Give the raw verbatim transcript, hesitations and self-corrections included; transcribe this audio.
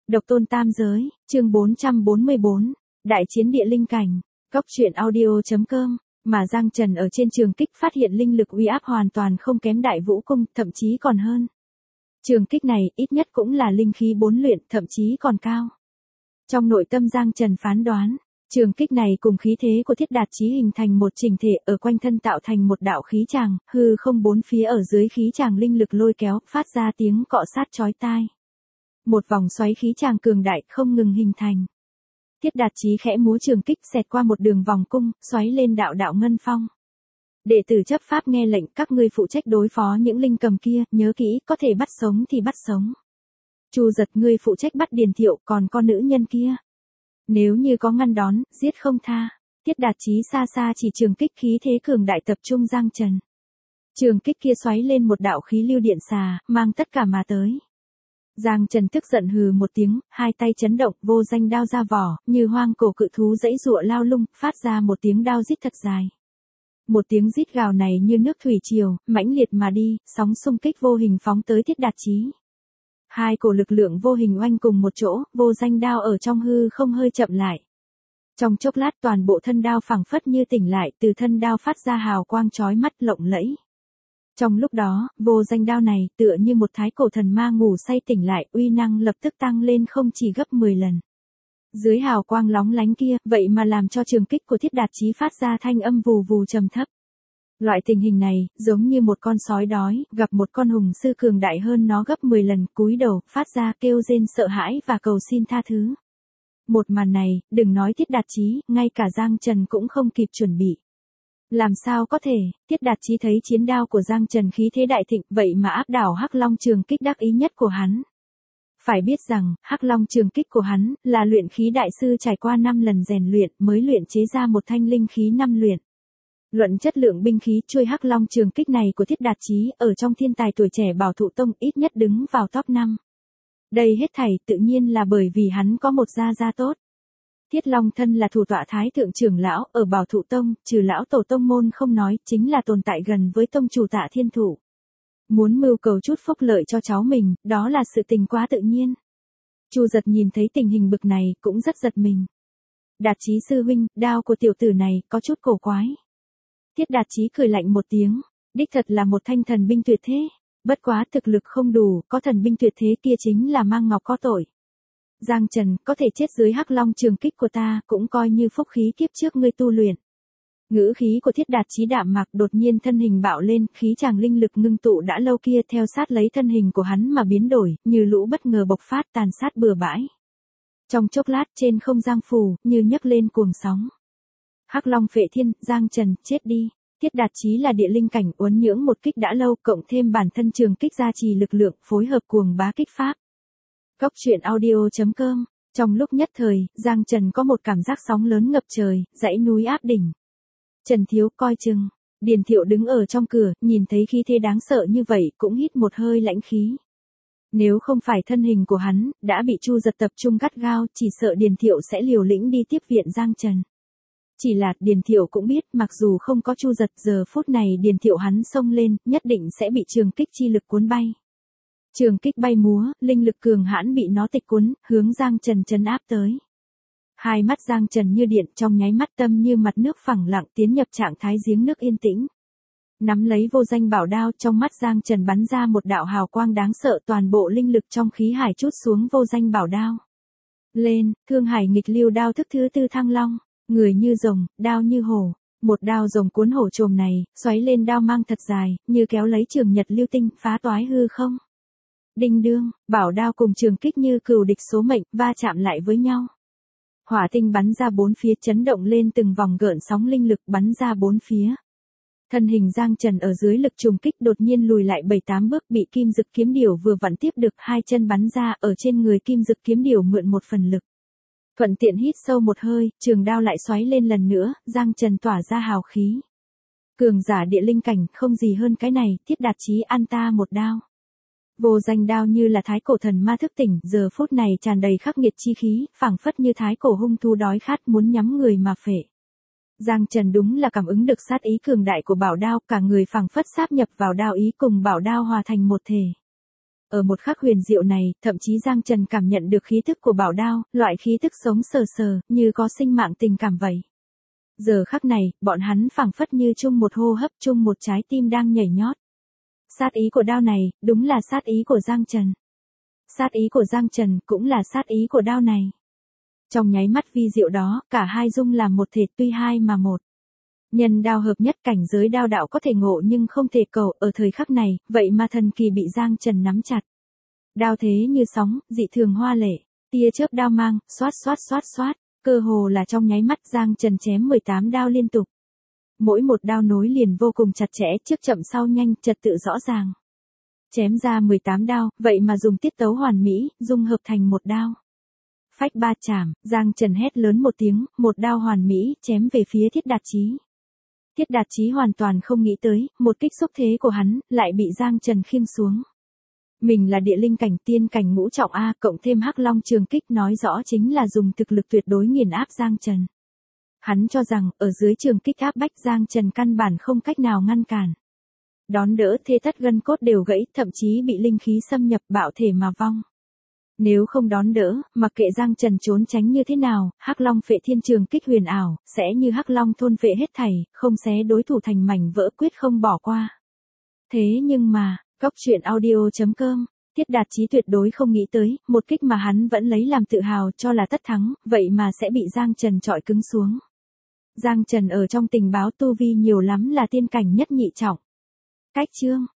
Độc tôn tam giới, chương bốn trăm bốn mươi bốn, Đại chiến địa linh cảnh, Cốc truyện audio.com, mà Giang Trần ở trên trường kích phát hiện linh lực uy áp hoàn toàn không kém Đại Vũ Cung, thậm chí còn hơn. Trường kích này ít nhất cũng là linh khí bốn luyện, thậm chí còn cao. Trong nội tâm Giang Trần phán đoán, trường kích này cùng khí thế của Thiết Đạt Chí hình thành một chỉnh thể, ở quanh thân tạo thành một đạo khí tràng, hư không bốn phía ở dưới khí tràng linh lực lôi kéo, phát ra tiếng cọ sát chói tai. Một vòng xoáy khí tràng cường đại không ngừng hình thành. Thiết Đạt Chí khẽ múa trường kích xẹt qua một đường vòng cung, xoáy lên đạo đạo ngân phong. Đệ tử chấp pháp nghe lệnh, các ngươi phụ trách đối phó những linh cầm kia, nhớ kỹ, có thể bắt sống thì bắt sống. Chu Giật, ngươi phụ trách bắt Điền Thiệu, còn con nữ nhân kia, nếu như có ngăn đón, giết không tha. Thiết Đạt Chí xa xa chỉ trường kích khí thế cường đại tập trung Giang Trần. Trường kích kia xoáy lên một đạo khí lưu điện xà, mang tất cả mà tới. Giang Trần tức giận hừ một tiếng, hai tay chấn động, vô danh đao ra vỏ, như hoang cổ cự thú giãy giụa lao lung, phát ra một tiếng đao rít thật dài. Một tiếng rít gào này như nước thủy triều, mãnh liệt mà đi, sóng xung kích vô hình phóng tới Thiết Đạt Chí. Hai cổ lực lượng vô hình oanh cùng một chỗ, vô danh đao ở trong hư không hơi chậm lại. Trong chốc lát toàn bộ thân đao phẳng phất như tỉnh lại, từ thân đao phát ra hào quang chói mắt lộng lẫy. Trong lúc đó, vô danh đao này tựa như một thái cổ thần ma ngủ say tỉnh lại, uy năng lập tức tăng lên không chỉ gấp mười lần. Dưới hào quang lóng lánh kia, vậy mà làm cho trường kích của Thiết Đạt Chí phát ra thanh âm vù vù trầm thấp. Loại tình hình này, giống như một con sói đói, gặp một con hùng sư cường đại hơn nó gấp mười lần, cúi đầu, phát ra kêu rên sợ hãi và cầu xin tha thứ. Một màn này, đừng nói Thiết Đạt Chí, ngay cả Giang Trần cũng không kịp chuẩn bị. Làm sao có thể, Thiết Đạt Chí thấy chiến đao của Giang Trần khí thế đại thịnh, vậy mà áp đảo Hắc Long trường kích đắc ý nhất của hắn. Phải biết rằng, Hắc Long trường kích của hắn, là luyện khí đại sư trải qua năm lần rèn luyện, mới luyện chế ra một thanh linh khí năm luyện. Luận chất lượng binh khí, chuôi Hắc Long trường kích này của Thiết Đạt Chí, ở trong thiên tài tuổi trẻ Bảo Thụ Tông ít nhất đứng vào top năm. Đây hết thảy tự nhiên là bởi vì hắn có một gia gia tốt. Thiết Long thân là thủ tọa thái thượng trưởng lão, ở Bảo Thụ Tông, trừ lão tổ tông môn không nói, chính là tồn tại gần với tông chủ Tạ Thiên Thủ. Muốn mưu cầu chút phúc lợi cho cháu mình, đó là sự tình quá tự nhiên. Chu Giật nhìn thấy tình hình bực này, cũng rất giật mình. Đạt Chí sư huynh, đao của tiểu tử này, có chút cổ quái. Thiết Đạt Chí cười lạnh một tiếng, đích thật là một thanh thần binh tuyệt thế, bất quá thực lực không đủ, có thần binh tuyệt thế kia chính là mang ngọc có tội. Giang Trần, có thể chết dưới Hắc Long trường kích của ta, cũng coi như phúc khí kiếp trước ngươi tu luyện. Ngữ khí của Thiết Đạt Chí đạm mạc, đột nhiên thân hình bạo lên, khí tràng linh lực ngưng tụ đã lâu kia theo sát lấy thân hình của hắn mà biến đổi, như lũ bất ngờ bộc phát tàn sát bừa bãi. Trong chốc lát trên không giang phù, như nhấc lên cuồng sóng. Hắc Long phệ thiên, Giang Trần, chết đi. Thiết Đạt Chí là địa linh cảnh, uốn nhưỡng một kích đã lâu, cộng thêm bản thân trường kích gia trì lực lượng, phối hợp cuồng bá kích pháp. Cốc truyện audio.com, trong lúc nhất thời, Giang Trần có một cảm giác sóng lớn ngập trời, dãy núi áp đỉnh. Trần thiếu, coi chừng. Điền Thiệu đứng ở trong cửa, nhìn thấy khí thế đáng sợ như vậy, cũng hít một hơi lãnh khí. Nếu không phải thân hình của hắn, đã bị Chu Giật tập trung gắt gao, chỉ sợ Điền Thiệu sẽ liều lĩnh đi tiếp viện Giang Trần. Chỉ là, Điền Thiệu cũng biết, mặc dù không có Chu Giật, giờ phút này Điền Thiệu hắn xông lên, nhất định sẽ bị trường kích chi lực cuốn bay. Trường kích bay múa, linh lực cường hãn bị nó tịch cuốn, hướng Giang Trần trấn áp tới. Hai mắt Giang Trần như điện, trong nháy mắt tâm như mặt nước phẳng lặng tiến nhập trạng thái giếng nước yên tĩnh. Nắm lấy vô danh bảo đao, trong mắt Giang Trần bắn ra một đạo hào quang đáng sợ, toàn bộ linh lực trong khí hải trút xuống vô danh bảo đao. Lên, thương hải nghịch lưu đao thức thứ tư thăng long, người như rồng, đao như hổ. Một đao rồng cuốn hổ trồm này, xoáy lên đao mang thật dài, như kéo lấy trường nhật lưu tinh, phá toái hư không. Đinh đương, bảo đao cùng trường kích như cừu địch số mệnh, va chạm lại với nhau. Hỏa tinh bắn ra bốn phía, chấn động lên từng vòng gợn sóng linh lực bắn ra bốn phía. Thân hình Giang Trần ở dưới lực trùng kích đột nhiên lùi lại bảy tám bước, bị kim dực kiếm điểu vừa vặn tiếp được, hai chân bắn ra, ở trên người kim dực kiếm điểu mượn một phần lực. Thuận tiện hít sâu một hơi, trường đao lại xoáy lên lần nữa, Giang Trần tỏa ra hào khí. Cường giả địa linh cảnh, không gì hơn cái này, Thiết Đạt Chí ăn ta một đao. Vô danh đao như là thái cổ thần ma thức tỉnh, giờ phút này tràn đầy khắc nghiệt chi khí, phảng phất như thái cổ hung thú đói khát muốn nhắm người mà phệ. Giang Trần đúng là cảm ứng được sát ý cường đại của bảo đao, cả người phảng phất sáp nhập vào đao ý cùng bảo đao hòa thành một thể. Ở một khắc huyền diệu này, thậm chí Giang Trần cảm nhận được khí thức của bảo đao, loại khí thức sống sờ sờ, như có sinh mạng tình cảm vậy. Giờ khắc này, bọn hắn phảng phất như chung một hô hấp, chung một trái tim đang nhảy nhót. Sát ý của đao này, đúng là sát ý của Giang Trần. Sát ý của Giang Trần cũng là sát ý của đao này. Trong nháy mắt vi diệu đó, cả hai dung làm một thể tuy hai mà một. Nhân đao hợp nhất, cảnh giới đao đạo có thể ngộ nhưng không thể cầu, ở thời khắc này, vậy mà thần kỳ bị Giang Trần nắm chặt. Đao thế như sóng, dị thường hoa lệ, tia chớp đao mang, xoát xoát xoát xoát, cơ hồ là trong nháy mắt Giang Trần chém mười tám đao liên tục. Mỗi một đao nối liền vô cùng chặt chẽ, trước chậm sau nhanh, trật tự rõ ràng. Chém ra mười tám đao, vậy mà dùng tiết tấu hoàn mỹ, dung hợp thành một đao. Phách ba chảm, Giang Trần hét lớn một tiếng, một đao hoàn mỹ, chém về phía Thiết Đạt Chí. Thiết Đạt Chí hoàn toàn không nghĩ tới, một kích xúc thế của hắn, lại bị Giang Trần khiêng xuống. Mình là địa linh cảnh tiên cảnh ngũ trọng A, cộng thêm Hắc Long trường kích nói rõ chính là dùng thực lực tuyệt đối nghiền áp Giang Trần. Hắn cho rằng, ở dưới trường kích áp bách Giang Trần căn bản không cách nào ngăn cản. Đón đỡ thế tất gân cốt đều gãy, thậm chí bị linh khí xâm nhập bạo thể mà vong. Nếu không đón đỡ, mặc kệ Giang Trần trốn tránh như thế nào, Hắc Long Phệ Thiên trường kích huyền ảo, sẽ như Hắc Long thôn phệ hết thảy, không xé đối thủ thành mảnh vỡ, quyết không bỏ qua. Thế nhưng mà, Góc truyện audio chấm com, Thiết Đạt Chí tuyệt đối không nghĩ tới, một kích mà hắn vẫn lấy làm tự hào cho là tất thắng, vậy mà sẽ bị Giang Trần trọi cứng xuống. Giang Trần ở trong tình báo tu vi nhiều lắm là tiên cảnh nhất nhị trọng. Cách chương